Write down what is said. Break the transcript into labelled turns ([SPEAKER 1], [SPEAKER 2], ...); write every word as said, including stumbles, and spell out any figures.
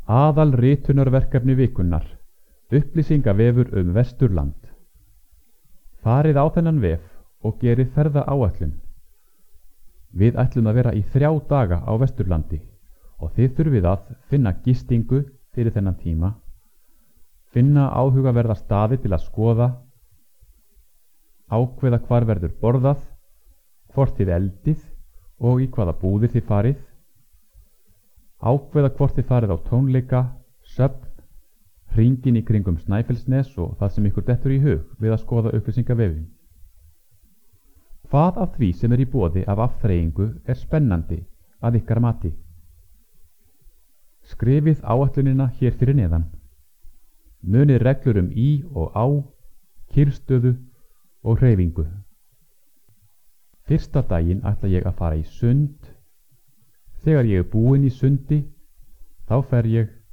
[SPEAKER 1] Aðalritunarverkefni vikunnar. Upplýsingavefur um Vesturland. Farið á þennan vef og gerið ferðaáætlun. Við ætlum að vera í þrjá daga á Vesturlandi og þið þurfið að finna gistingu fyrir þennan tíma, finna áhugaverða staði til að skoða, ákveða hvar verður borðað, hvort þið eldið og í hvaða búðir þið farið, ákveða hvort þið farið á tónleika, söfn, hringinn í kringum Snæfellsnes og það sem ykkur dettur í hug við að skoða upplýsingavefinn. Hvað af því sem er í boði af afþreyingu er spennandi að ykkar mati? Skrifið áætlunina hér fyrir neðan. Munið reglur um í og á, kyrrstöðu og hreyfingu. Fyrsta daginn ætla ég að fara í sund. Þegar ég er búinn í sundi, þá fer ég